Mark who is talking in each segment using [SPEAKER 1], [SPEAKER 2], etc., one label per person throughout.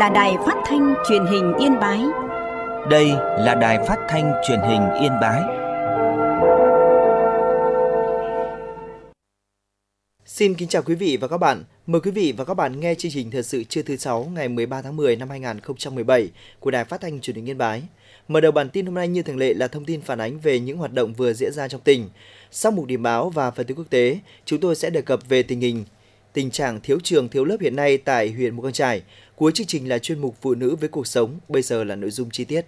[SPEAKER 1] là Đài Phát thanh Truyền hình Yên Bái.
[SPEAKER 2] Đây là Đài Phát thanh Truyền hình Yên Bái.
[SPEAKER 3] Xin kính chào quý vị và các bạn. Mời quý vị và các bạn nghe chương trình thời sự trưa thứ 6 ngày 13 tháng 10 năm 2017 của Đài Phát thanh Truyền hình Yên Bái. Mở đầu bản tin hôm nay như thường lệ là thông tin phản ánh về những hoạt động vừa diễn ra trong tỉnh. Sau mục điểm báo và phần tin quốc tế, chúng tôi sẽ đề cập về tình trạng thiếu trường thiếu lớp hiện nay tại huyện Mù Cang Chải. Cuối chương trình là chuyên mục Phụ nữ với cuộc sống. Bây giờ là nội dung chi tiết.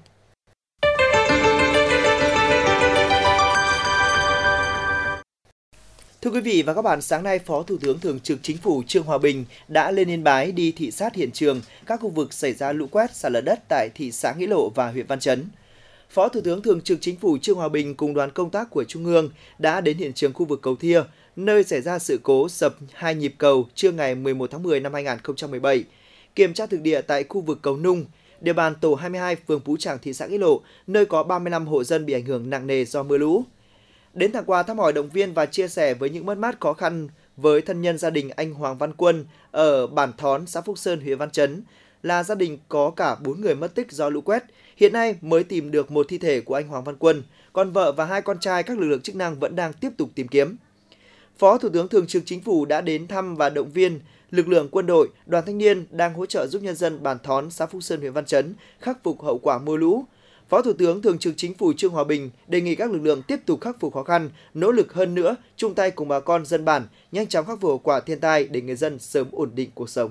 [SPEAKER 3] Thưa quý vị và các bạn, sáng nay Phó Thủ tướng Thường trực Chính phủ Trương Hòa Bình đã lên Yên Bái đi thị sát hiện trường các khu vực xảy ra lũ quét, sạt lở đất tại thị xã Nghĩa Lộ và huyện Văn Chấn. Phó Thủ tướng Thường trực Chính phủ Trương Hòa Bình cùng đoàn công tác của Trung ương đã đến hiện trường khu vực cầu Thia, nơi xảy ra sự cố sập 2 nhịp cầu trưa ngày 11 tháng 10 năm 2017, kiểm tra thực địa tại khu vực cầu Nung, địa bàn tổ 22 phường Phú Tràng, thị xã Nghĩa Lộ, nơi có 35 hộ dân bị ảnh hưởng nặng nề do mưa lũ. Đến tặng quà, thăm hỏi, động viên và chia sẻ với những mất mát khó khăn với thân nhân gia đình anh Hoàng Văn Quân ở bản Thón, xã Phúc Sơn, huyện Văn Chấn, là gia đình có cả 4 người mất tích do lũ quét. Hiện nay mới tìm được một thi thể của anh Hoàng Văn Quân, còn vợ và 2 con trai các lực lượng chức năng vẫn đang tiếp tục tìm kiếm. Phó Thủ tướng Thường trực Chính phủ đã đến thăm và động viên lực lượng quân đội, đoàn thanh niên đang hỗ trợ giúp nhân dân bản Thón, xã Phúc Sơn, huyện Văn Chấn khắc phục hậu quả mưa lũ. Phó Thủ tướng Thường trực Chính phủ Trương Hòa Bình đề nghị các lực lượng tiếp tục khắc phục khó khăn, nỗ lực hơn nữa, chung tay cùng bà con dân bản nhanh chóng khắc phục hậu quả thiên tai để người dân sớm ổn định cuộc sống.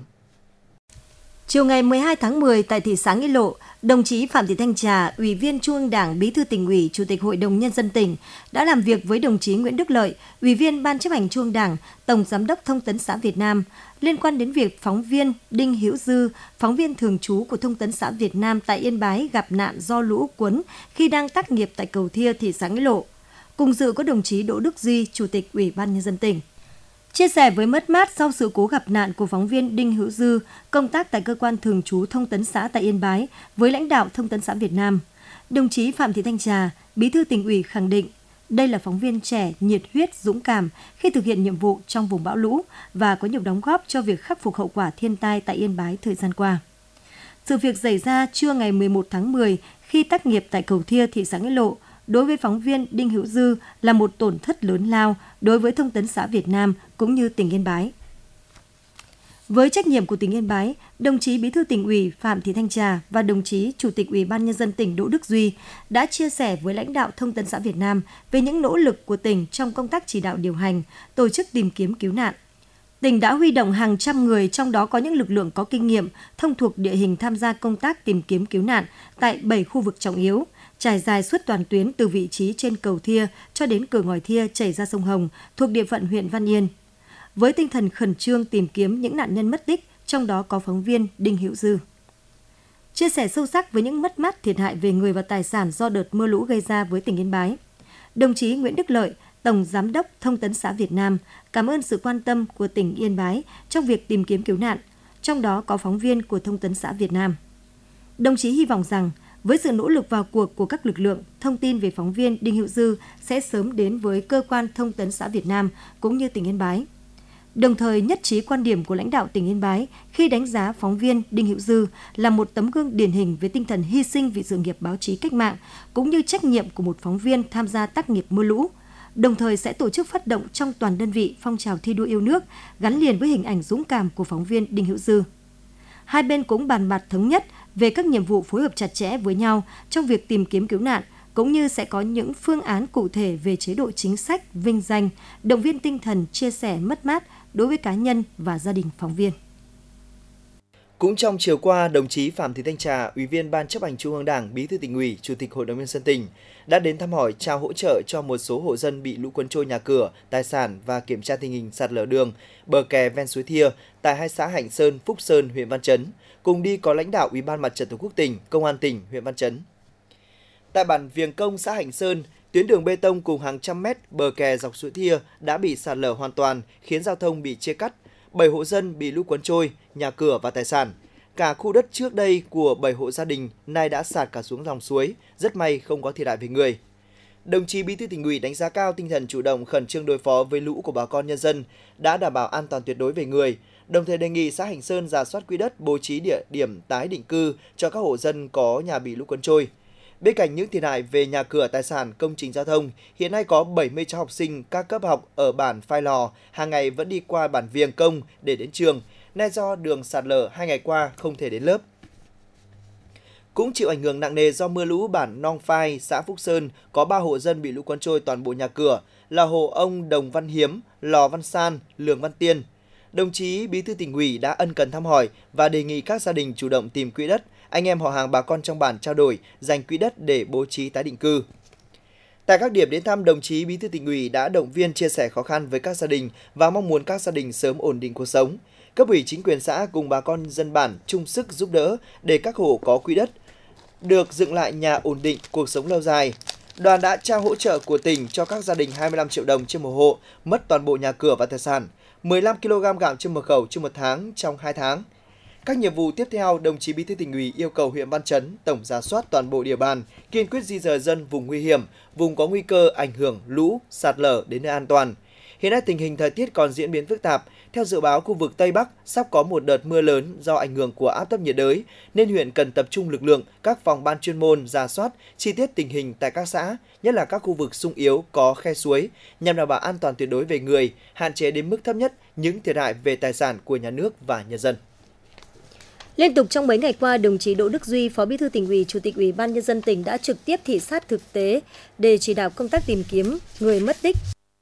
[SPEAKER 4] Chiều ngày 12 tháng 10 tại thị xã Nghĩa Lộ, đồng chí Phạm Thị Thanh Trà, Ủy viên Trung ương Đảng, Bí thư Tỉnh ủy, Chủ tịch Hội đồng Nhân dân tỉnh đã làm việc với đồng chí Nguyễn Đức Lợi, Ủy viên Ban chấp hành Trung ương Đảng, Tổng Giám đốc Thông tấn xã Việt Nam liên quan đến việc phóng viên Đinh Hữu Dư, phóng viên thường trú của Thông tấn xã Việt Nam tại Yên Bái gặp nạn do lũ cuốn khi đang tác nghiệp tại cầu Thia, thị xã Nghĩa Lộ. Cùng dự có đồng chí Đỗ Đức Duy, Chủ tịch Ủy ban Nhân dân tỉnh. Chia sẻ với mất mát sau sự cố gặp nạn của phóng viên Đinh Hữu Dư, công tác tại cơ quan thường trú Thông tấn xã tại Yên Bái với lãnh đạo Thông tấn xã Việt Nam, đồng chí Phạm Thị Thanh Trà, Bí thư Tỉnh ủy khẳng định đây là phóng viên trẻ, nhiệt huyết, dũng cảm khi thực hiện nhiệm vụ trong vùng bão lũ và có nhiều đóng góp cho việc khắc phục hậu quả thiên tai tại Yên Bái thời gian qua. Sự việc xảy ra trưa ngày 11 tháng 10 khi tác nghiệp tại cầu Thia, thị xã Nghĩa Lộ, đối với phóng viên Đinh Hữu Dư là một tổn thất lớn lao đối với Thông tấn xã Việt Nam cũng như tỉnh Yên Bái. Với trách nhiệm của tỉnh Yên Bái, đồng chí Bí thư Tỉnh ủy Phạm Thị Thanh Trà và đồng chí Chủ tịch Ủy ban Nhân dân tỉnh Đỗ Đức Duy đã chia sẻ với lãnh đạo Thông tấn xã Việt Nam về những nỗ lực của tỉnh trong công tác chỉ đạo điều hành, tổ chức tìm kiếm cứu nạn. Tỉnh đã huy động hàng trăm người, trong đó có những lực lượng có kinh nghiệm, thông thuộc địa hình tham gia công tác tìm kiếm cứu nạn tại 7 khu vực trọng yếu, trải dài suốt toàn tuyến từ vị trí trên cầu Thia cho đến cửa ngòi Thia chảy ra sông Hồng thuộc địa phận huyện Văn Yên. Với tinh thần khẩn trương tìm kiếm những nạn nhân mất tích, trong đó có phóng viên Đinh Hữu Dư. Chia sẻ sâu sắc với những mất mát thiệt hại về người và tài sản do đợt mưa lũ gây ra với tỉnh Yên Bái, đồng chí Nguyễn Đức Lợi, Tổng Giám đốc Thông tấn xã Việt Nam, cảm ơn sự quan tâm của tỉnh Yên Bái trong việc tìm kiếm cứu nạn, trong đó có phóng viên của Thông tấn xã Việt Nam. Đồng chí hy vọng rằng, với sự nỗ lực vào cuộc của các lực lượng, thông tin về phóng viên Đinh Hữu Dư sẽ sớm đến với cơ quan Thông tấn xã Việt Nam cũng như tỉnh Yên Bái. Đồng thời nhất trí quan điểm của lãnh đạo tỉnh Yên Bái khi đánh giá phóng viên Đinh Hữu Dư là một tấm gương điển hình về tinh thần hy sinh vì sự nghiệp báo chí cách mạng cũng như trách nhiệm của một phóng viên tham gia tác nghiệp mưa lũ. Đồng thời sẽ tổ chức phát động trong toàn đơn vị phong trào thi đua yêu nước gắn liền với hình ảnh dũng cảm của phóng viên Đinh Hữu Dư. Hai bên cũng bàn bạc thống nhất về các nhiệm vụ phối hợp chặt chẽ với nhau trong việc tìm kiếm cứu nạn, cũng như sẽ có những phương án cụ thể về chế độ chính sách, vinh danh, động viên tinh thần chia sẻ mất mát đối với cá nhân và gia đình phóng viên.
[SPEAKER 3] Cũng trong chiều qua, đồng chí Phạm Thị Thanh Trà, Ủy viên Ban chấp hành Trung ương Đảng, Bí thư Tỉnh ủy, Chủ tịch Hội đồng Nhân dân tỉnh đã đến thăm hỏi, trao hỗ trợ cho một số hộ dân bị lũ cuốn trôi nhà cửa, tài sản và kiểm tra tình hình sạt lở đường, bờ kè ven suối Thia tại 2 xã Hạnh Sơn, Phúc Sơn, huyện Văn Chấn. Cùng đi có lãnh đạo Ủy ban Mặt trận Tổ quốc tỉnh, Công an tỉnh, huyện Văn Chấn. Tại bản Viềng Công, xã Hạnh Sơn, tuyến đường bê tông cùng hàng trăm mét bờ kè dọc suối Thia đã bị sạt lở hoàn toàn, khiến giao thông bị chia cắt. 7 hộ dân bị lũ cuốn trôi, nhà cửa và tài sản. Cả khu đất trước đây của 7 hộ gia đình nay đã sạt cả xuống dòng suối, rất may không có thiệt hại về người. Đồng chí Bí thư Tỉnh ủy đánh giá cao tinh thần chủ động khẩn trương đối phó với lũ của bà con nhân dân, đã đảm bảo an toàn tuyệt đối về người, đồng thời đề nghị xã Hành Sơn rà soát quỹ đất bố trí địa điểm tái định cư cho các hộ dân có nhà bị lũ cuốn trôi. Bên cạnh những thiệt hại về nhà cửa, tài sản, công trình giao thông, hiện nay có 70 cháu học sinh các cấp học ở bản Phai Lò hàng ngày vẫn đi qua bản Viềng Công để đến trường, nay do đường sạt lở 2 ngày qua không thể đến lớp. Cũng chịu ảnh hưởng nặng nề do mưa lũ, bản Nong Phai, xã Phúc Sơn có 3 hộ dân bị lũ cuốn trôi toàn bộ nhà cửa là hộ ông Đồng Văn Hiếm, Lò Văn San, Lường Văn Tiên. Đồng chí Bí thư Tỉnh ủy đã ân cần thăm hỏi và đề nghị các gia đình chủ động tìm quỹ đất, anh em họ hàng bà con trong bản trao đổi dành quỹ đất để bố trí tái định cư. Tại các điểm đến thăm, đồng chí Bí thư Tỉnh ủy đã động viên chia sẻ khó khăn với các gia đình và mong muốn các gia đình sớm ổn định cuộc sống. Cấp ủy chính quyền xã cùng bà con dân bản chung sức giúp đỡ để các hộ có quỹ đất được dựng lại nhà ổn định, cuộc sống lâu dài. Đoàn đã trao hỗ trợ của tỉnh cho các gia đình 25 triệu đồng trên một hộ, mất toàn bộ nhà cửa và tài sản, 15 kg gạo trên một khẩu trên một tháng trong 2 tháng. Các nhiệm vụ tiếp theo, đồng chí Bí thư Tỉnh ủy yêu cầu huyện Văn Chấn tổng rà soát toàn bộ địa bàn, kiên quyết di dời dân vùng nguy hiểm, vùng có nguy cơ ảnh hưởng lũ, sạt lở đến nơi an toàn. Hiện nay tình hình thời tiết còn diễn biến phức tạp. Theo dự báo, khu vực Tây Bắc sắp có một đợt mưa lớn do ảnh hưởng của áp thấp nhiệt đới, nên huyện cần tập trung lực lượng, các phòng ban chuyên môn rà soát chi tiết tình hình tại các xã, nhất là các khu vực xung yếu có khe suối, nhằm đảm bảo an toàn tuyệt đối về người, hạn chế đến mức thấp nhất những thiệt hại về tài sản của nhà nước và nhân dân.
[SPEAKER 4] Liên tục trong mấy ngày qua, đồng chí Đỗ Đức Duy, Phó Bí thư Tỉnh ủy, Chủ tịch Ủy ban Nhân dân tỉnh đã trực tiếp thị sát thực tế để chỉ đạo công tác tìm kiếm người mất tích.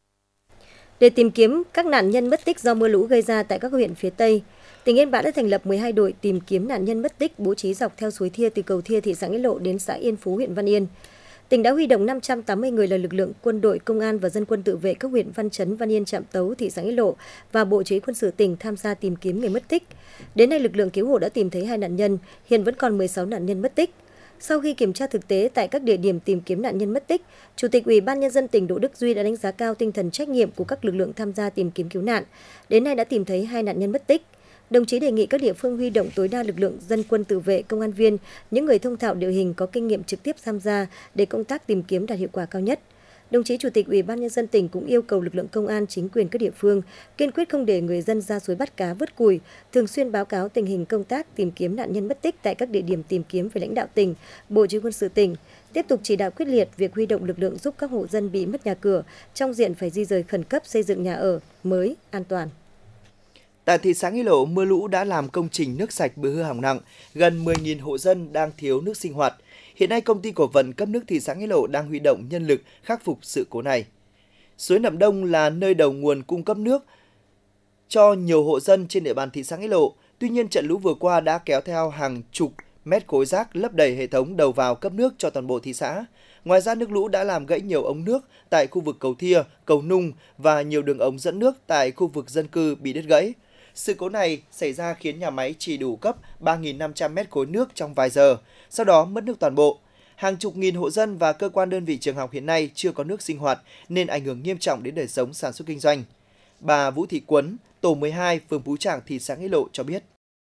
[SPEAKER 4] Để tìm kiếm các nạn nhân mất tích do mưa lũ gây ra tại các huyện phía Tây, tỉnh Yên Bái đã thành lập 12 đội tìm kiếm nạn nhân mất tích bố trí dọc theo suối Thia từ cầu Thia thị xã Nghĩa Lộ đến xã Yên Phú, huyện Văn Yên. Tỉnh đã huy động 580 người là lực lượng quân đội, công an và dân quân tự vệ các huyện Văn Chấn, Văn Yên, Trạm Tấu, thị xã Nghĩa Lộ và Bộ Chỉ huy quân sự tỉnh tham gia tìm kiếm người mất tích. Đến nay, lực lượng cứu hộ đã tìm thấy 2 nạn nhân, hiện vẫn còn 16 nạn nhân mất tích. Sau khi kiểm tra thực tế tại các địa điểm tìm kiếm nạn nhân mất tích, Chủ tịch Ủy ban Nhân dân tỉnh Đỗ Đức Duy đã đánh giá cao tinh thần trách nhiệm của các lực lượng tham gia tìm kiếm cứu nạn. Đến nay đã tìm thấy 2 nạn nhân mất tích. Đồng chí đề nghị các địa phương huy động tối đa lực lượng dân quân tự vệ, công an viên, những người thông thạo địa hình có kinh nghiệm trực tiếp tham gia để công tác tìm kiếm đạt hiệu quả cao nhất. Đồng chí Chủ tịch Ủy ban Nhân dân tỉnh cũng yêu cầu lực lượng công an, chính quyền các địa phương kiên quyết không để người dân ra suối bắt cá, vớt cùi, thường xuyên báo cáo tình hình công tác tìm kiếm nạn nhân mất tích tại các địa điểm tìm kiếm với lãnh đạo tỉnh, Bộ Chỉ huy quân sự tỉnh, tiếp tục chỉ đạo quyết liệt việc huy động lực lượng giúp các hộ dân bị mất nhà cửa, trong diện phải di dời khẩn cấp, xây dựng nhà ở mới an toàn.
[SPEAKER 3] Tại thị xã Nghĩa Lộ, mưa lũ đã làm công trình nước sạch bị hư hỏng nặng, gần 10.000 hộ dân đang thiếu nước sinh hoạt. Hiện nay, công ty cổ phần cấp nước thị xã Nghĩa Lộ đang huy động nhân lực khắc phục sự cố này. Suối Nậm Đông là nơi đầu nguồn cung cấp nước cho nhiều hộ dân trên địa bàn thị xã Nghĩa Lộ. Tuy nhiên, trận lũ vừa qua đã kéo theo hàng chục mét khối rác lấp đầy hệ thống đầu vào cấp nước cho toàn bộ thị xã. Ngoài ra, nước lũ đã làm gãy nhiều ống nước tại khu vực cầu Thia, cầu Nung và nhiều đường ống dẫn nước tại khu vực dân cư bị đứt gãy. Sự cố này xảy ra khiến nhà máy chỉ đủ cấp 3.500 mét khối nước trong vài giờ, sau đó mất nước toàn bộ. Hàng chục nghìn hộ dân và cơ quan đơn vị trường học hiện nay chưa có nước sinh hoạt nên ảnh hưởng nghiêm trọng đến đời sống sản xuất kinh doanh. Bà Vũ Thị Quấn, tổ 12, phường Phú Trảng, thị xã Nghĩa Lộ cho biết.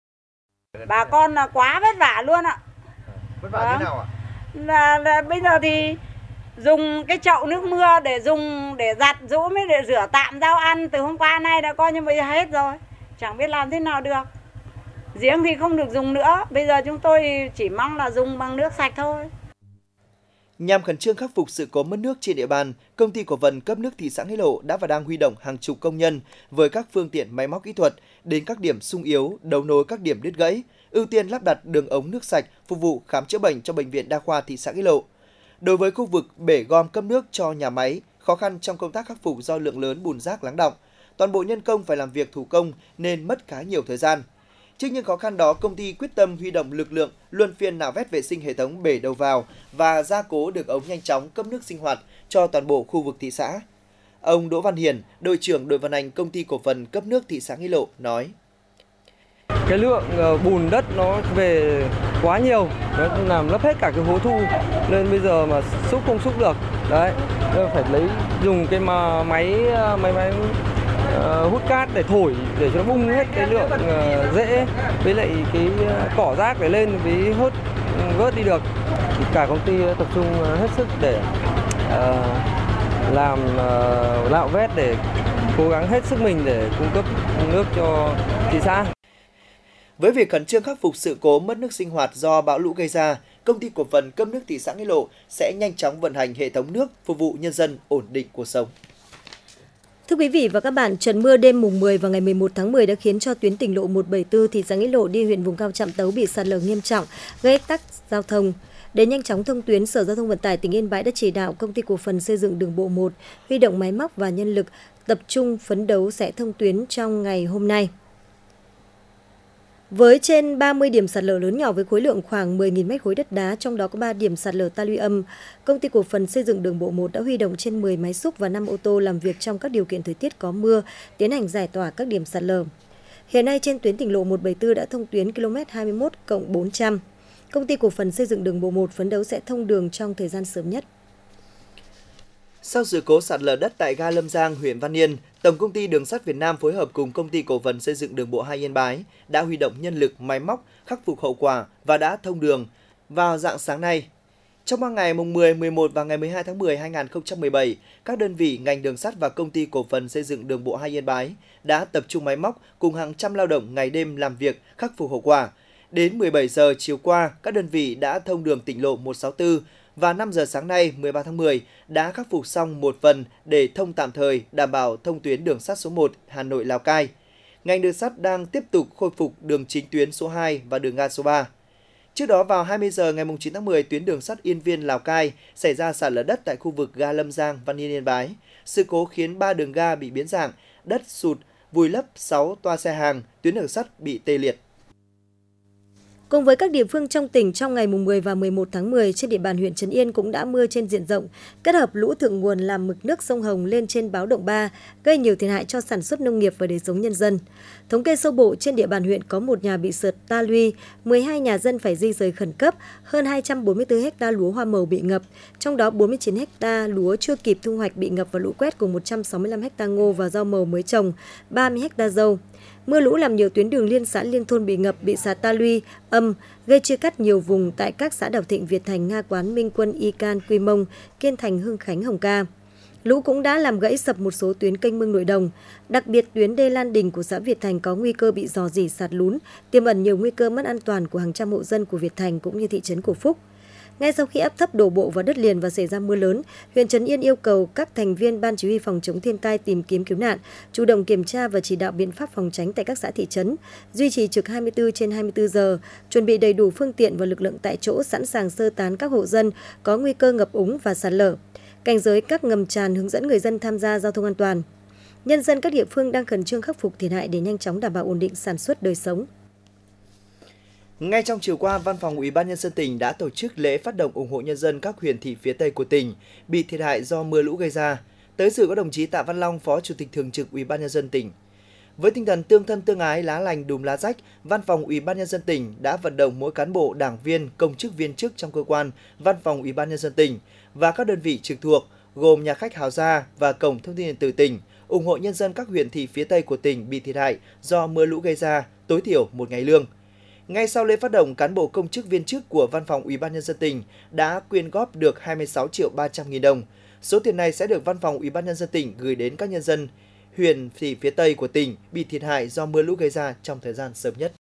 [SPEAKER 5] Bà con là quá vất vả luôn ạ.
[SPEAKER 3] Vất vả thế nào ạ?
[SPEAKER 5] Là bây giờ thì dùng cái chậu nước mưa để dùng để giặt giũ mới để rửa tạm rau ăn, từ hôm qua nay đã coi như bây giờ hết rồi. Chẳng biết làm thế nào được. Giếng thì không được dùng nữa, bây giờ chúng tôi chỉ mong là dùng bằng nước sạch thôi.
[SPEAKER 3] Nhằm khẩn trương khắc phục sự cố mất nước trên địa bàn, công ty cổ phần cấp nước thị xã Nghĩa Lộ đã và đang huy động hàng chục công nhân với các phương tiện máy móc kỹ thuật đến các điểm xung yếu, đấu nối các điểm đứt gãy, ưu tiên lắp đặt đường ống nước sạch phục vụ khám chữa bệnh cho bệnh viện đa khoa thị xã Nghĩa Lộ. Đối với khu vực bể gom cấp nước cho nhà máy, khó khăn trong công tác khắc phục do lượng lớn bùn rác lắng đọng, toàn bộ nhân công phải làm việc thủ công nên mất khá nhiều thời gian. Trước những khó khăn đó, công ty quyết tâm huy động lực lượng luân phiên nạo vét vệ sinh hệ thống bể đầu vào và gia cố đường ống nhanh chóng cấp nước sinh hoạt cho toàn bộ khu vực thị xã. Ông Đỗ Văn Hiền, đội trưởng đội vận hành công ty cổ phần cấp nước thị xã Nghĩa Lộ nói:
[SPEAKER 6] Cái lượng bùn đất nó về quá nhiều, nó làm lấp hết cả cái hố thu nên bây giờ mà xúc không xúc được. Đấy, phải dùng cái máy hút cát để thổi để cho nó bung hết cái lượng rễ với lại cái cỏ rác để lên với vớt đi được. Thì cả công ty tập trung hết sức để làm nạo vét để cố gắng hết sức mình để cung cấp nước cho thị xã.
[SPEAKER 3] Với việc khẩn trương khắc phục sự cố mất nước sinh hoạt do bão lũ gây ra, Công ty cổ phần cấp nước thị xã Nghĩa Lộ sẽ nhanh chóng vận hành hệ thống nước phục vụ nhân dân ổn định cuộc sống.
[SPEAKER 4] Thưa quý vị và các bạn, trận mưa đêm mùng 10 và ngày 11 tháng 10 đã khiến cho tuyến tỉnh lộ 174 thị xã Nghĩa Lộ đi huyện vùng cao Trạm Tấu bị sạt lở nghiêm trọng, gây ách tắc giao thông. Để nhanh chóng thông tuyến, Sở Giao thông Vận tải tỉnh Yên Bái đã chỉ đạo Công ty cổ phần xây dựng đường bộ 1 huy động máy móc và nhân lực tập trung phấn đấu sẽ thông tuyến trong ngày hôm nay. Với trên 30 điểm sạt lở lớn nhỏ với khối lượng khoảng 10.000 mét khối đất đá, trong đó có 3 điểm sạt lở ta luy âm, Công ty cổ phần xây dựng đường bộ 1 đã huy động trên 10 máy xúc và 5 ô tô làm việc trong các điều kiện thời tiết có mưa, tiến hành giải tỏa các điểm sạt lở. Hiện nay trên tuyến tỉnh lộ 174 đã thông tuyến km 21+400. Công ty cổ phần xây dựng đường bộ 1 phấn đấu sẽ thông đường trong thời gian sớm nhất.
[SPEAKER 3] Sau sự cố sạt lở đất tại ga Lâm Giang, huyện Văn Yên, Tổng công ty Đường sắt Việt Nam phối hợp cùng Công ty cổ phần xây dựng đường bộ 2 Yên Bái đã huy động nhân lực, máy móc khắc phục hậu quả và đã thông đường vào rạng sáng nay. Trong 3 ngày mùng 10, 11 và ngày 12 tháng 10 2017, các đơn vị ngành đường sắt và Công ty cổ phần xây dựng đường bộ 2 Yên Bái đã tập trung máy móc cùng hàng trăm lao động ngày đêm làm việc khắc phục hậu quả. Đến 17 giờ chiều qua, các đơn vị đã thông đường tỉnh lộ 164 và 5 giờ sáng nay 13 tháng 10 đã khắc phục xong một phần để thông tạm thời đảm bảo thông tuyến đường sắt số 1 Hà Nội - Lào Cai. Ngành đường sắt đang tiếp tục khôi phục đường chính tuyến số 2 và đường ga số 3. Trước đó vào 20 giờ ngày 9 tháng 10, tuyến đường sắt Yên Viên - Lào Cai xảy ra sạt lở đất tại khu vực ga Lâm Giang, Văn Yên - Yên Bái. Sự cố khiến 3 đường ga bị biến dạng, đất sụt, vùi lấp 6 toa xe hàng, tuyến đường sắt bị tê liệt.
[SPEAKER 4] Cùng với các địa phương trong tỉnh, trong ngày 10 và 11 tháng 10, trên địa bàn huyện Trấn Yên cũng đã mưa trên diện rộng, kết hợp lũ thượng nguồn làm mực nước sông Hồng lên trên báo động 3, gây nhiều thiệt hại cho sản xuất nông nghiệp và đời sống nhân dân. Thống kê sơ bộ, trên địa bàn huyện có 1 nhà bị sượt ta luy, 12 nhà dân phải di rời khẩn cấp, hơn 244 ha lúa hoa màu bị ngập, trong đó 49 ha lúa chưa kịp thu hoạch bị ngập và lũ quét cùng 165 ha ngô và rau màu mới trồng, 30 ha dâu. Mưa lũ làm nhiều tuyến đường liên xã liên thôn bị ngập, bị sạt ta luy, âm, gây chia cắt nhiều vùng tại các xã Đào Thịnh, Việt Thành, Nga Quán, Minh Quân, Y Can, Quy Mông, Kiên Thành, Hưng Khánh, Hồng Ca. Lũ cũng đã làm gãy sập một số tuyến kênh mương nội đồng, đặc biệt tuyến đê Lan Đình của xã Việt Thành có nguy cơ bị rò rỉ sạt lún, tiềm ẩn nhiều nguy cơ mất an toàn của hàng trăm hộ dân của Việt Thành cũng như thị trấn Cổ Phúc. Ngay sau khi áp thấp đổ bộ vào đất liền và xảy ra mưa lớn, huyện Trấn Yên yêu cầu các thành viên Ban Chỉ huy phòng chống thiên tai tìm kiếm cứu nạn chủ động kiểm tra và chỉ đạo biện pháp phòng tránh tại các xã thị trấn, duy trì trực 24/24 giờ, chuẩn bị đầy đủ phương tiện và lực lượng tại chỗ sẵn sàng sơ tán các hộ dân có nguy cơ ngập úng và sạt lở, cảnh giới các ngầm tràn, hướng dẫn người dân tham gia giao thông an toàn. Nhân dân các địa phương đang khẩn trương khắc phục thiệt hại để nhanh chóng đảm bảo ổn định sản xuất đời sống.
[SPEAKER 3] Ngay trong chiều qua, Văn phòng Ủy ban Nhân dân tỉnh đã tổ chức lễ phát động ủng hộ nhân dân các huyện thị phía Tây của tỉnh bị thiệt hại do mưa lũ gây ra. Tới dự có đồng chí Tạ Văn Long, Phó Chủ tịch Thường trực Ủy ban Nhân dân tỉnh. Với tinh thần tương thân tương ái, lá lành đùm lá rách, Văn phòng Ủy ban Nhân dân tỉnh đã vận động mỗi cán bộ, đảng viên, công chức viên chức trong cơ quan, Văn phòng Ủy ban Nhân dân tỉnh và các đơn vị trực thuộc gồm nhà khách Hào Gia và Cổng Thông tin điện tử tỉnh ủng hộ nhân dân các huyện thị phía Tây của tỉnh bị thiệt hại do mưa lũ gây ra, tối thiểu một ngày lương. Ngay sau lễ phát động, cán bộ công chức viên chức của Văn phòng Ủy ban Nhân dân tỉnh đã quyên góp được 26.300.000 đồng. Số tiền này sẽ được Văn phòng Ủy ban Nhân dân tỉnh gửi đến các nhân dân huyện thị phía Tây của tỉnh bị thiệt hại do mưa lũ gây ra trong thời gian sớm nhất.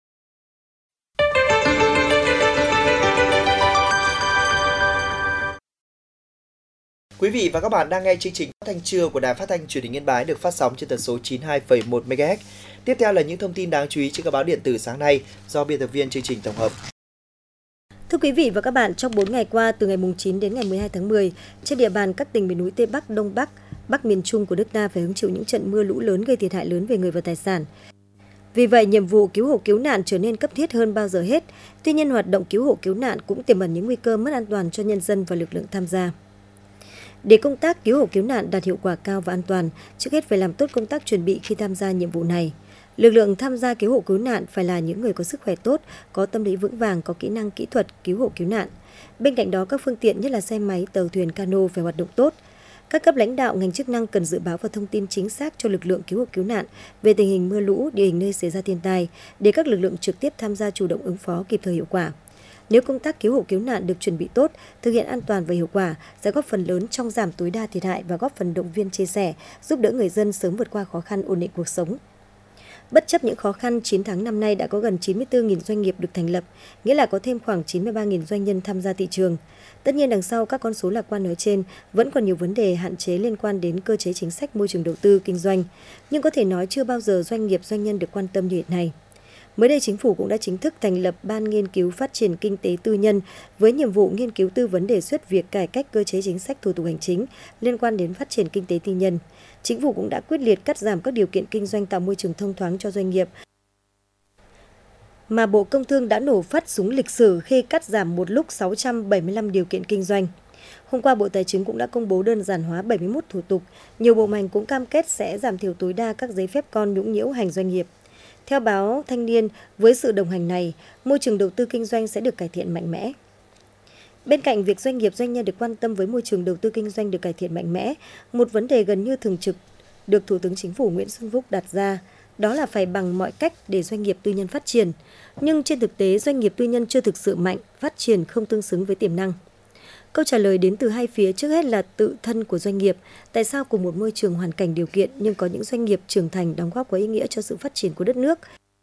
[SPEAKER 3] Quý vị và các bạn đang nghe chương trình phát thanh trưa của Đài Phát thanh Truyền hình Yên Bái được phát sóng trên tần số 92,1 MHz. Tiếp theo là những thông tin đáng chú ý trên các báo điện tử sáng nay do biên tập viên chương trình tổng hợp.
[SPEAKER 4] Thưa quý vị và các bạn, trong 4 ngày qua, từ ngày 9 đến ngày 12 tháng 10, trên địa bàn các tỉnh miền núi Tây Bắc, Đông Bắc, Bắc miền Trung của nước ta phải hứng chịu những trận mưa lũ lớn gây thiệt hại lớn về người và tài sản. Vì vậy, nhiệm vụ cứu hộ cứu nạn trở nên cấp thiết hơn bao giờ hết. Tuy nhiên, hoạt động cứu hộ cứu nạn cũng tiềm ẩn những nguy cơ mất an toàn cho nhân dân và lực lượng tham gia. Để công tác cứu hộ cứu nạn đạt hiệu quả cao và an toàn, trước hết phải làm tốt công tác chuẩn bị khi tham gia nhiệm vụ này. Lực lượng tham gia cứu hộ cứu nạn phải là những người có sức khỏe tốt, có tâm lý vững vàng, có kỹ năng kỹ thuật cứu hộ cứu nạn. Bên cạnh đó, các phương tiện nhất là xe máy, tàu thuyền, cano phải hoạt động tốt. Các cấp lãnh đạo, ngành chức năng cần dự báo và thông tin chính xác cho lực lượng cứu hộ cứu nạn về tình hình mưa lũ, địa hình nơi xảy ra thiên tai để các lực lượng trực tiếp tham gia chủ động ứng phó kịp thời hiệu quả. Nếu công tác cứu hộ cứu nạn được chuẩn bị tốt, thực hiện an toàn và hiệu quả, sẽ góp phần lớn trong giảm tối đa thiệt hại và góp phần động viên chia sẻ, giúp đỡ người dân sớm vượt qua khó khăn, ổn định cuộc sống. Bất chấp những khó khăn, 9 tháng năm nay đã có gần 94.000 doanh nghiệp được thành lập, nghĩa là có thêm khoảng 93.000 doanh nhân tham gia thị trường. Tất nhiên đằng sau các con số lạc quan nói trên vẫn còn nhiều vấn đề hạn chế liên quan đến cơ chế chính sách môi trường đầu tư kinh doanh, nhưng có thể nói chưa bao giờ doanh nghiệp doanh nhân được quan tâm như hiện nay. Mới đây, Chính phủ cũng đã chính thức thành lập Ban Nghiên cứu Phát triển Kinh tế Tư nhân với nhiệm vụ nghiên cứu tư vấn đề xuất việc cải cách cơ chế chính sách thủ tục hành chính liên quan đến phát triển kinh tế tư nhân. Chính phủ cũng đã quyết liệt cắt giảm các điều kiện kinh doanh tạo môi trường thông thoáng cho doanh nghiệp, mà Bộ Công Thương đã nổ phát súng lịch sử khi cắt giảm một lúc 675 điều kiện kinh doanh. Hôm qua, Bộ Tài chính cũng đã công bố đơn giản hóa 71 thủ tục. Nhiều bộ ngành cũng cam kết sẽ giảm thiểu tối đa các giấy phép con nhũng nhiễu hành doanh nghiệp. Theo báo Thanh niên, với sự đồng hành này, môi trường đầu tư kinh doanh sẽ được cải thiện mạnh mẽ. Bên cạnh việc doanh nghiệp doanh nhân được quan tâm với môi trường đầu tư kinh doanh được cải thiện mạnh mẽ, một vấn đề gần như thường trực được Thủ tướng Chính phủ Nguyễn Xuân Phúc đặt ra, đó là phải bằng mọi cách để doanh nghiệp tư nhân phát triển. Nhưng trên thực tế, doanh nghiệp tư nhân chưa thực sự mạnh, phát triển không tương xứng với tiềm năng. Câu trả lời đến từ hai phía, trước hết là tự thân của doanh nghiệp. Tại sao cùng một môi trường hoàn cảnh điều kiện nhưng có những doanh nghiệp trưởng thành đóng góp có ý nghĩa cho sự phát triển của đất nước?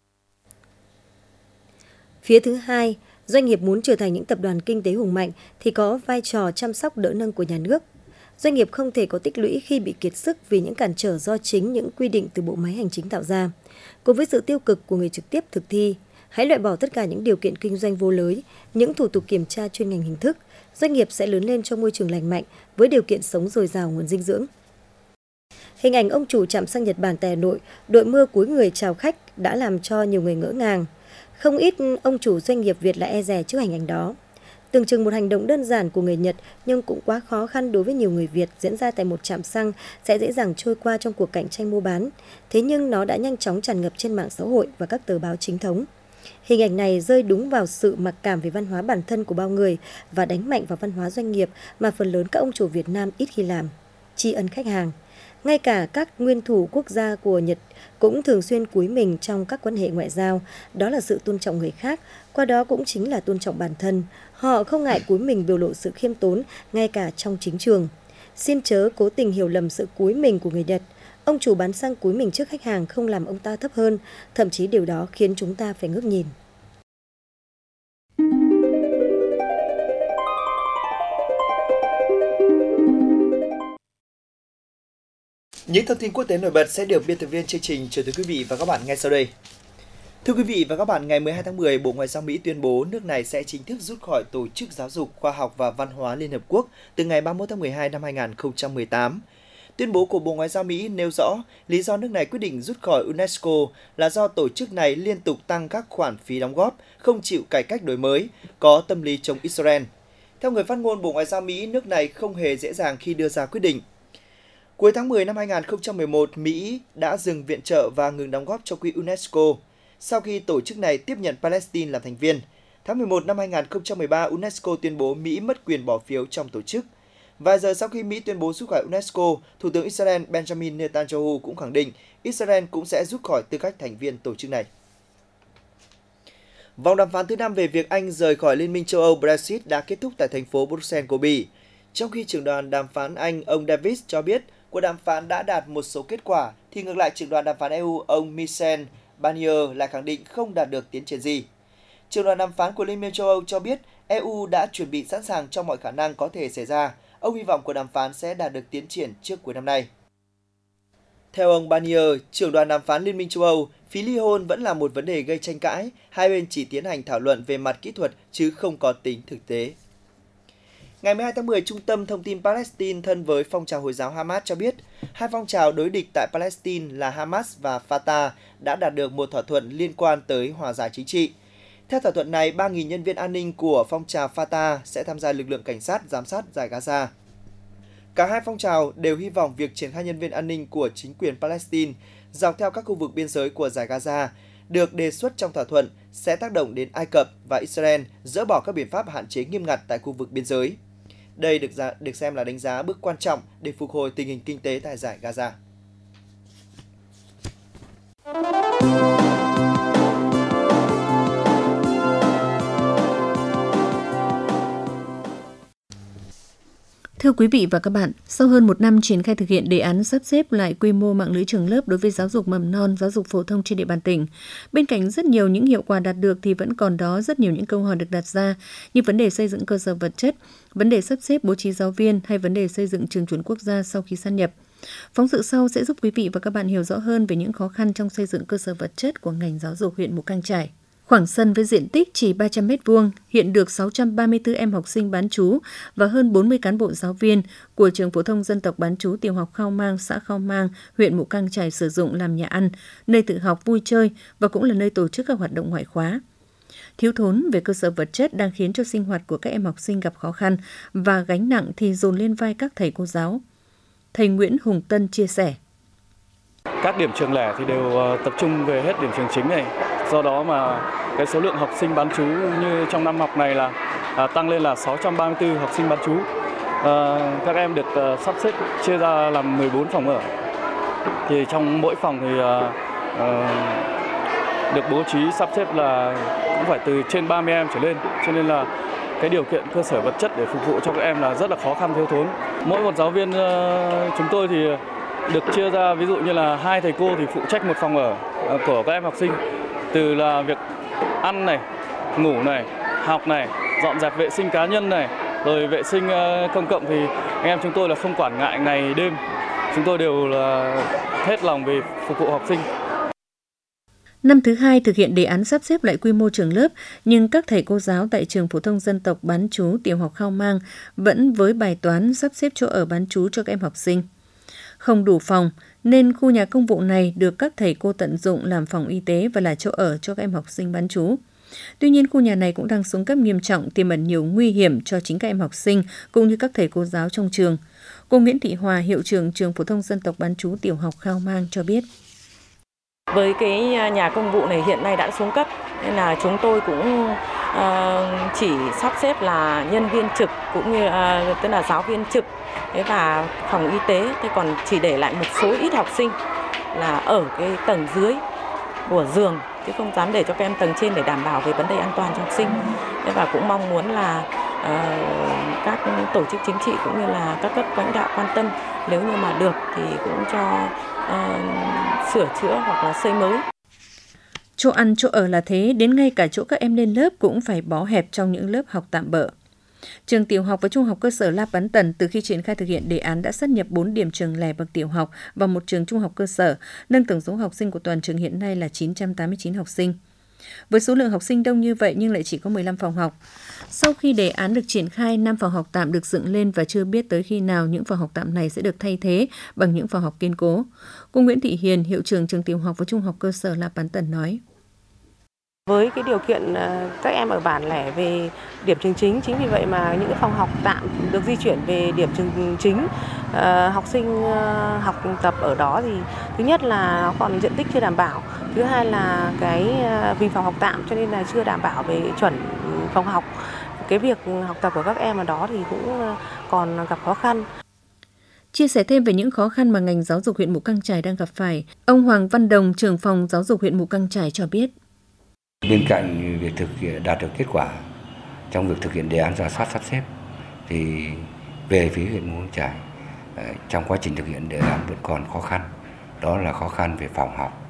[SPEAKER 4] Phía thứ hai, doanh nghiệp muốn trở thành những tập đoàn kinh tế hùng mạnh thì có vai trò chăm sóc đỡ nâng của nhà nước. Doanh nghiệp không thể có tích lũy khi bị kiệt sức vì những cản trở do chính những quy định từ bộ máy hành chính tạo ra. Cùng với sự tiêu cực của người trực tiếp thực thi, hãy loại bỏ tất cả những điều kiện kinh doanh vô lối, những thủ tục kiểm tra chuyên ngành hình thức. Doanh nghiệp sẽ lớn lên trong môi trường lành mạnh với điều kiện sống dồi dào nguồn dinh dưỡng. Hình ảnh ông chủ trạm xăng Nhật Bản tại Hà Nội, đội mưa cúi người chào khách đã làm cho nhiều người ngỡ ngàng. Không ít ông chủ doanh nghiệp Việt lại e dè trước hình ảnh đó. Tưởng chừng một hành động đơn giản của người Nhật nhưng cũng quá khó khăn đối với nhiều người Việt diễn ra tại một trạm xăng sẽ dễ dàng trôi qua trong cuộc cạnh tranh mua bán. Thế nhưng nó đã nhanh chóng tràn ngập trên mạng xã hội và các tờ báo chính thống. Hình ảnh này rơi đúng vào sự mặc cảm về văn hóa bản thân của bao người và đánh mạnh vào văn hóa doanh nghiệp mà phần lớn các ông chủ Việt Nam ít khi làm. Tri ân khách hàng. Ngay cả các nguyên thủ quốc gia của Nhật cũng thường xuyên cúi mình trong các quan hệ ngoại giao. Đó là sự tôn trọng người khác, qua đó cũng chính là tôn trọng bản thân. Họ không ngại cúi mình biểu lộ sự khiêm tốn ngay cả trong chính trường. Xin chớ cố tình hiểu lầm sự cúi mình của người Nhật. Ông chủ bán xăng cúi mình trước khách hàng không làm ông ta thấp hơn, thậm chí điều đó khiến chúng ta phải ngước nhìn.
[SPEAKER 3] Những thông tin quốc tế nổi bật sẽ được biên tập viên chương trình chuyển tới quý vị và các bạn ngay sau đây. Thưa quý vị và các bạn, ngày 12 tháng 10, Bộ Ngoại giao Mỹ tuyên bố nước này sẽ chính thức rút khỏi Tổ chức Giáo dục, Khoa học và Văn hóa Liên Hợp Quốc từ ngày 31 tháng 12 năm 2018. Tuyên bố của Bộ Ngoại giao Mỹ nêu rõ lý do nước này quyết định rút khỏi UNESCO là do tổ chức này liên tục tăng các khoản phí đóng góp, không chịu cải cách đổi mới, có tâm lý chống Israel. Theo người phát ngôn Bộ Ngoại giao Mỹ, nước này không hề dễ dàng khi đưa ra quyết định. Cuối tháng 10 năm 2011, Mỹ đã dừng viện trợ và ngừng đóng góp cho quỹ UNESCO sau khi tổ chức này tiếp nhận Palestine làm thành viên. Tháng 11 năm 2013, UNESCO tuyên bố Mỹ mất quyền bỏ phiếu trong tổ chức. Vài giờ sau khi Mỹ tuyên bố rút khỏi UNESCO, Thủ tướng Israel Benjamin Netanyahu cũng khẳng định Israel cũng sẽ rút khỏi tư cách thành viên tổ chức này. Vòng đàm phán thứ 5 về việc Anh rời khỏi Liên minh châu Âu Brexit đã kết thúc tại thành phố Bruxelles của Bỉ. Trong khi trưởng đoàn đàm phán Anh, ông Davis cho biết cuộc đàm phán đã đạt một số kết quả, thì ngược lại trưởng đoàn đàm phán EU, ông Michel Barnier lại khẳng định không đạt được tiến triển gì. Trưởng đoàn đàm phán của Liên minh châu Âu cho biết EU đã chuẩn bị sẵn sàng cho mọi khả năng có thể xảy ra. Ông hy vọng cuộc đàm phán sẽ đạt được tiến triển trước cuối năm nay. Theo ông Barnier, trưởng đoàn đàm phán Liên minh châu Âu, phí ly hôn vẫn là một vấn đề gây tranh cãi. Hai bên chỉ tiến hành thảo luận về mặt kỹ thuật chứ không có tính thực tế. Ngày 12 tháng 10, Trung tâm Thông tin Palestine thân với phong trào Hồi giáo Hamas cho biết, hai phong trào đối địch tại Palestine là Hamas và Fatah đã đạt được một thỏa thuận liên quan tới hòa giải chính trị. Theo thỏa thuận này, 3.000 nhân viên an ninh của phong trào Fatah sẽ tham gia lực lượng cảnh sát giám sát Dải Gaza. Cả hai phong trào đều hy vọng việc triển khai nhân viên an ninh của chính quyền Palestine dọc theo các khu vực biên giới của Dải Gaza được đề xuất trong thỏa thuận sẽ tác động đến Ai Cập và Israel dỡ bỏ các biện pháp hạn chế nghiêm ngặt tại khu vực biên giới. Đây được xem là đánh giá bước quan trọng để phục hồi tình hình kinh tế tại Dải Gaza.
[SPEAKER 7] Thưa quý vị và các bạn, sau hơn một năm triển khai thực hiện đề án sắp xếp lại quy mô mạng lưới trường lớp đối với giáo dục mầm non, giáo dục phổ thông trên địa bàn tỉnh, bên cạnh rất nhiều những hiệu quả đạt được thì vẫn còn đó rất nhiều những câu hỏi được đặt ra như vấn đề xây dựng cơ sở vật chất, vấn đề sắp xếp bố trí giáo viên hay vấn đề xây dựng trường chuẩn quốc gia sau khi sát nhập. Phóng sự sau sẽ giúp quý vị và các bạn hiểu rõ hơn về những khó khăn trong xây dựng cơ sở vật chất của ngành giáo dục huyện Mù Cang Chải. Khoảng sân với diện tích chỉ 300 m2 hiện được 634 em học sinh bán trú và hơn 40 cán bộ giáo viên của trường phổ thông dân tộc bán trú tiểu học Khao Mang, xã Khao Mang, huyện Mù Cang Chải sử dụng làm nhà ăn, nơi tự học vui chơi và cũng là nơi tổ chức các hoạt động ngoại khóa. Thiếu thốn về cơ sở vật chất đang khiến cho sinh hoạt của các em học sinh gặp khó khăn và gánh nặng thì dồn lên vai các thầy cô giáo. Thầy Nguyễn Hùng Tân chia sẻ.
[SPEAKER 8] Các điểm trường lẻ thì đều tập trung về hết điểm trường chính này. Do đó mà cái số lượng học sinh bán trú như trong năm học này là tăng lên là 634 học sinh bán trú. Các em được sắp xếp chia ra làm 14 phòng ở. Thì trong mỗi phòng thì được bố trí sắp xếp là cũng phải từ trên 30 em trở lên. Cho nên là cái điều kiện cơ sở vật chất để phục vụ cho các em là rất là khó khăn, thiếu thốn. Mỗi một giáo viên chúng tôi thì được chia ra, ví dụ như là 2 thầy cô thì phụ trách một phòng ở của các em học sinh. Từ là việc ăn này, ngủ này, học này, dọn dẹp vệ sinh cá nhân này, rồi vệ sinh công cộng thì anh em chúng tôi là không quản ngại ngày đêm. Chúng tôi đều là hết lòng về phục vụ học sinh.
[SPEAKER 7] Năm thứ 2 thực hiện đề án sắp xếp lại quy mô trường lớp, nhưng các thầy cô giáo tại trường phổ thông dân tộc bán trú tiểu học Khao Mang vẫn với bài toán sắp xếp chỗ ở bán trú cho các em học sinh. Không đủ phòng, nên khu nhà công vụ này được các thầy cô tận dụng làm phòng y tế và là chỗ ở cho các em học sinh bán trú. Tuy nhiên, khu nhà này cũng đang xuống cấp nghiêm trọng, tiềm ẩn nhiều nguy hiểm cho chính các em học sinh cũng như các thầy cô giáo trong trường. Cô Nguyễn Thị Hòa, hiệu trưởng trường phổ thông dân tộc bán trú tiểu học Khao Mang cho biết.
[SPEAKER 9] Với cái nhà công vụ này hiện nay đã xuống cấp, nên là chúng tôi cũng chỉ sắp xếp là nhân viên trực cũng như tức là giáo viên trực và phòng y tế, thế còn chỉ để lại một số ít học sinh là ở cái tầng dưới của giường, chứ không dám để cho các em tầng trên để đảm bảo về vấn đề an toàn cho học sinh. Và cũng mong muốn là các tổ chức chính trị cũng như là các cấp lãnh đạo quan tâm, nếu như mà được thì cũng cho sửa chữa hoặc là xây mới.
[SPEAKER 7] Chỗ ăn, chỗ ở là thế, đến ngay cả chỗ các em lên lớp cũng phải bó hẹp trong những lớp học tạm bợ. Trường tiểu học và trung học cơ sở La Bán Tần từ khi triển khai thực hiện đề án đã sát nhập 4 điểm trường lẻ bậc tiểu học và một trường trung học cơ sở, nâng tổng số học sinh của toàn trường hiện nay là 989 học sinh. Với số lượng học sinh đông như vậy nhưng lại chỉ có 15 phòng học. Sau khi đề án được triển khai, 5 phòng học tạm được dựng lên và chưa biết tới khi nào những phòng học tạm này sẽ được thay thế bằng những phòng học kiên cố. Cô Nguyễn Thị Hiền, hiệu trưởng trường tiểu học và trung học cơ sở La Bán Tần nói.
[SPEAKER 10] Với cái điều kiện các em ở bản lẻ về điểm trường chính vì vậy mà những cái phòng học tạm được di chuyển về điểm trường chính. Học sinh học tập ở đó thì thứ nhất là nó còn diện tích chưa đảm bảo, thứ hai là vì phòng học tạm cho nên là chưa đảm bảo về chuẩn phòng học. Cái việc học tập của các em ở đó thì cũng còn gặp khó khăn.
[SPEAKER 7] Chia sẻ thêm về những khó khăn mà ngành giáo dục huyện Mù Cang Chải đang gặp phải, ông Hoàng Văn Đồng, trưởng phòng giáo dục huyện Mù Cang Chải cho biết.
[SPEAKER 11] Bên cạnh việc đạt được kết quả trong việc thực hiện đề án rà soát sắp xếp thì về phía huyện Mù Cang Chải trong quá trình thực hiện đề án vẫn còn khó khăn, đó là khó khăn về phòng học.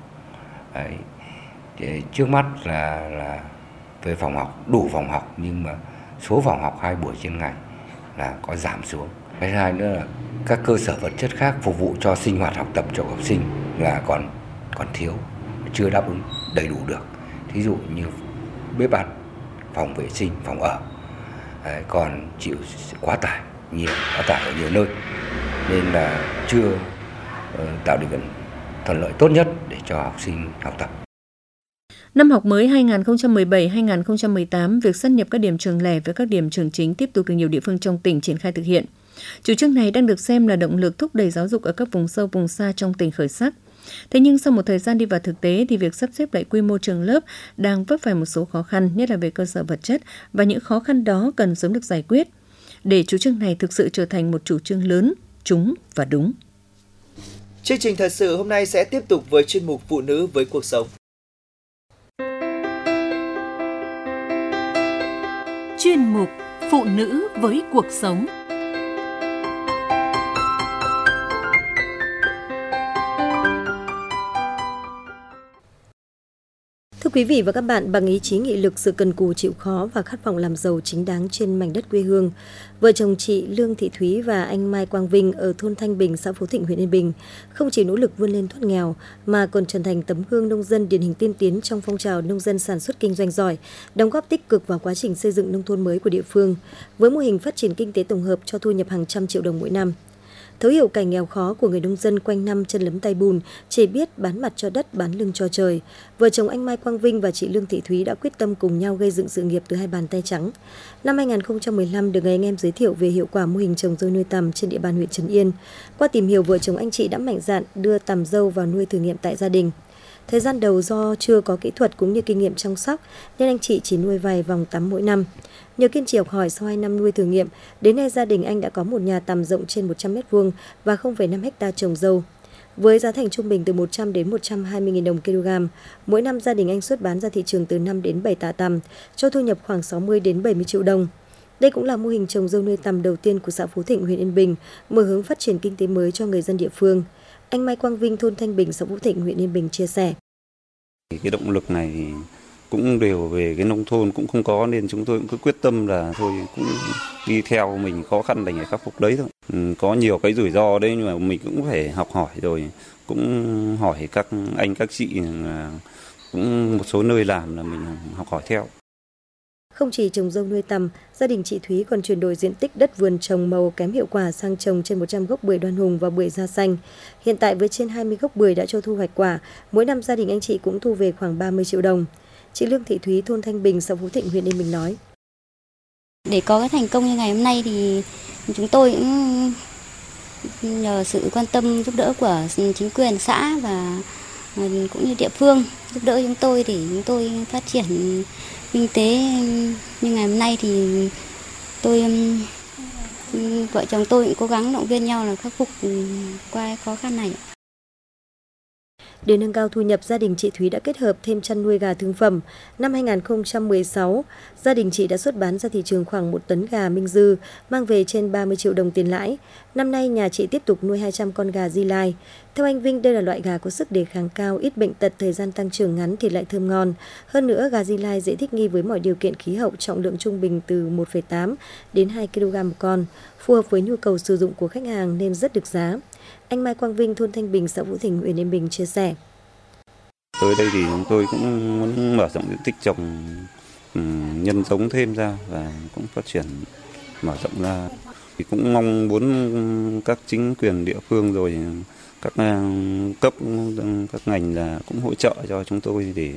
[SPEAKER 11] Trước mắt là về phòng học, đủ phòng học nhưng mà số phòng học 2 buổi trên ngày là có giảm xuống. Cái thứ hai nữa là các cơ sở vật chất khác phục vụ cho sinh hoạt học tập cho học sinh là còn thiếu, chưa đáp ứng đầy đủ được. Thí dụ như bếp ăn, phòng vệ sinh, phòng ở còn chịu quá tải ở nhiều nơi nên là chưa tạo điều kiện thuận lợi tốt nhất để cho học sinh học tập.
[SPEAKER 7] Năm học mới 2017-2018, việc sát nhập các điểm trường lẻ với các điểm trường chính tiếp tục được nhiều địa phương trong tỉnh triển khai thực hiện. Chủ trương này đang được xem là động lực thúc đẩy giáo dục ở các vùng sâu, vùng xa trong tỉnh khởi sắc. Thế nhưng sau một thời gian đi vào thực tế thì việc sắp xếp lại quy mô trường lớp đang vấp phải một số khó khăn, nhất là về cơ sở vật chất, và những khó khăn đó cần sớm được giải quyết để chủ trương này thực sự trở thành một chủ trương lớn, trúng và đúng.
[SPEAKER 3] Chương trình thời sự hôm nay sẽ tiếp tục với chuyên mục Phụ nữ với cuộc sống.
[SPEAKER 1] Chuyên mục Phụ nữ với cuộc sống.
[SPEAKER 4] quý vị và các bạn, bằng ý chí nghị lực, sự cần cù chịu khó và khát vọng làm giàu chính đáng trên mảnh đất quê hương, vợ chồng chị Lương Thị Thúy và anh Mai Quang Vinh ở thôn Thanh Bình, xã Phú Thịnh, huyện Yên Bình không chỉ nỗ lực vươn lên thoát nghèo mà còn trở thành tấm gương nông dân điển hình tiên tiến trong phong trào nông dân sản xuất kinh doanh giỏi, đóng góp tích cực vào quá trình xây dựng nông thôn mới của địa phương, với mô hình phát triển kinh tế tổng hợp cho thu nhập hàng trăm triệu đồng mỗi năm. Thấu hiểu cảnh nghèo khó của người nông dân quanh năm chân lấm tay bùn, chỉ biết bán mặt cho đất, bán lưng cho trời, vợ chồng anh Mai Quang Vinh và chị Lương Thị Thúy đã quyết tâm cùng nhau gây dựng sự nghiệp từ hai bàn tay trắng. Năm 2015 được người anh em giới thiệu về hiệu quả mô hình trồng dâu nuôi tằm trên địa bàn huyện Trấn Yên. Qua tìm hiểu, vợ chồng anh chị đã mạnh dạn đưa tằm dâu vào nuôi thử nghiệm tại gia đình. Thời gian đầu do chưa có kỹ thuật cũng như kinh nghiệm chăm sóc nên anh chị chỉ nuôi vài vòng tắm mỗi năm. Nhờ kiên trì học hỏi, sau 2 năm nuôi thử nghiệm, đến nay gia đình anh đã có một nhà tằm rộng trên 100 m² và 0,5 ha trồng dâu. Với giá thành trung bình từ 100 đến 120.000 đồng kg, mỗi năm gia đình anh xuất bán ra thị trường từ 5 đến 7 tạ tằm, cho thu nhập khoảng 60 đến 70 triệu đồng. Đây cũng là mô hình trồng dâu nuôi tằm đầu tiên của xã Phú Thịnh, huyện Yên Bình, mở hướng phát triển kinh tế mới cho người dân địa phương. Anh Mai Quang Vinh, thôn Thanh Bình, xã Phú Thịnh, huyện Yên Bình chia sẻ.
[SPEAKER 12] Cái động lực này thì cũng đều về cái nông thôn cũng không có, nên chúng tôi cũng cứ quyết tâm là thôi cũng đi theo mình, khó khăn đành phải khắc phục đấy thôi. Có nhiều cái rủi ro đấy nhưng mà mình cũng phải học hỏi, rồi cũng hỏi các anh các chị, cũng một số nơi làm là mình học hỏi theo.
[SPEAKER 4] Không chỉ trồng dâu nuôi tằm, gia đình chị Thúy còn chuyển đổi diện tích đất vườn trồng màu kém hiệu quả sang trồng trên 100 gốc bưởi Đoan Hùng và bưởi da xanh. Hiện tại với trên 20 gốc bưởi đã cho thu hoạch quả, mỗi năm gia đình anh chị cũng thu về khoảng 30 triệu đồng. Chị Lương Thị Thúy, thôn Thanh Bình, xã Phú Thịnh, huyện Yên Bình nói:
[SPEAKER 13] Để có cái thành công như ngày hôm nay thì chúng tôi cũng nhờ sự quan tâm giúp đỡ của chính quyền xã và cũng như địa phương giúp đỡ chúng tôi để chúng tôi phát triển kinh tế như ngày hôm nay. Thì vợ chồng tôi cũng cố gắng động viên nhau là khắc phục qua khó khăn này.
[SPEAKER 4] Để nâng cao thu nhập, gia đình chị Thúy đã kết hợp thêm chăn nuôi gà thương phẩm. Năm 2016, gia đình chị đã xuất bán ra thị trường khoảng 1 tấn gà Minh Dư, mang về trên 30 triệu đồng tiền lãi. Năm nay, nhà chị tiếp tục nuôi 200 con gà Di Lai. Theo anh Vinh, đây là loại gà có sức đề kháng cao, ít bệnh tật, thời gian tăng trưởng ngắn, thịt lại thơm ngon. Hơn nữa, gà Di Lai dễ thích nghi với mọi điều kiện khí hậu, trọng lượng trung bình từ 1,8 đến 2 kg một con, phù hợp với nhu cầu sử dụng của khách hàng nên rất được giá. Anh Mai Quang Vinh, thôn Thanh Bình, xã Vũ Thịnh, huyện Yên Bình chia sẻ:
[SPEAKER 12] Tới đây thì chúng tôi cũng muốn mở rộng diện tích trồng, nhân giống thêm ra và cũng phát triển mở rộng ra. Thì cũng mong muốn các chính quyền địa phương rồi các cấp, các ngành là cũng hỗ trợ cho chúng tôi để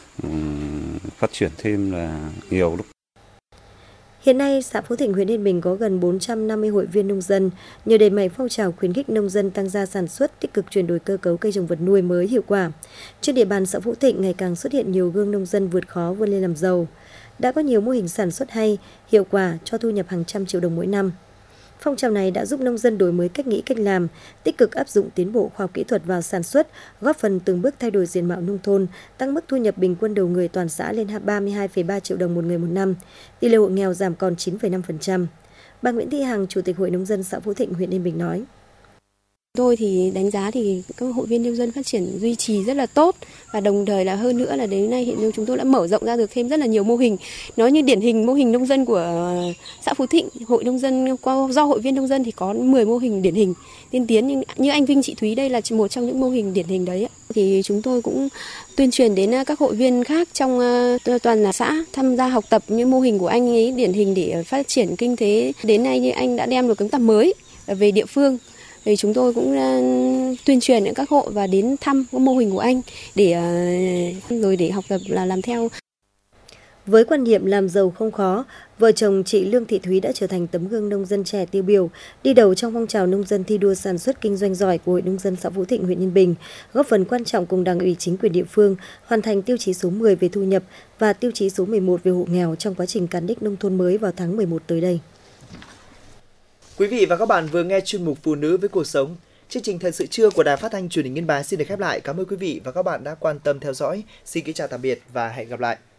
[SPEAKER 12] phát triển thêm là nhiều lúc.
[SPEAKER 4] Hiện nay, xã Phú Thịnh, huyện Yên Bình có gần 450 hội viên nông dân. Nhờ đẩy mạnh phong trào khuyến khích nông dân tăng gia sản xuất, tích cực chuyển đổi cơ cấu cây trồng vật nuôi mới hiệu quả. Trên địa bàn xã Phú Thịnh ngày càng xuất hiện nhiều gương nông dân vượt khó vươn lên làm giàu. Đã có nhiều mô hình sản xuất hay, hiệu quả cho thu nhập hàng trăm triệu đồng mỗi năm. Phong trào này đã giúp nông dân đổi mới cách nghĩ, cách làm, tích cực áp dụng tiến bộ khoa học kỹ thuật vào sản xuất, góp phần từng bước thay đổi diện mạo nông thôn, tăng mức thu nhập bình quân đầu người toàn xã lên 32,3 triệu đồng một người một năm, tỷ lệ hộ nghèo giảm còn 9,5%. Bà Nguyễn Thị Hằng, Chủ tịch Hội Nông dân xã Phú Thịnh, huyện Yên Bình nói:
[SPEAKER 14] Tôi thì đánh giá thì các hội viên nông dân phát triển duy trì rất là tốt, và đồng thời là hơn nữa là đến nay hiện nay chúng tôi đã mở rộng ra được thêm rất là nhiều mô hình. Nó như điển hình mô hình nông dân của xã Phú Thịnh, hội nông dân do hội viên nông dân thì có 10 mô hình điển hình tiên tiến, như anh Vinh, chị Thúy đây là một trong những mô hình điển hình đấy. Thì chúng tôi cũng tuyên truyền đến các hội viên khác trong toàn là xã tham gia học tập những mô hình của anh ấy điển hình để phát triển kinh tế. Đến nay như anh đã đem được cái tầm mới về địa phương. Thì chúng tôi cũng tuyên truyền đến các hộ và đến thăm cái mô hình của anh để học tập là làm theo.
[SPEAKER 4] Với quan niệm làm giàu không khó, vợ chồng chị Lương Thị Thúy đã trở thành tấm gương nông dân trẻ tiêu biểu, đi đầu trong phong trào nông dân thi đua sản xuất kinh doanh giỏi của Hội Nông dân xã Phú Thịnh, huyện Yên Bình, góp phần quan trọng cùng Đảng ủy chính quyền địa phương hoàn thành tiêu chí số 10 về thu nhập và tiêu chí số 11 về hộ nghèo trong quá trình cán đích nông thôn mới vào tháng 11 tới đây.
[SPEAKER 3] Quý vị và các bạn vừa nghe chuyên mục Phụ nữ với cuộc sống. Chương trình Thời sự trưa của Đài Phát thanh Truyền hình Yên Bái xin được khép lại. Cảm ơn quý vị và các bạn đã quan tâm theo dõi. Xin kính chào tạm biệt và hẹn gặp lại.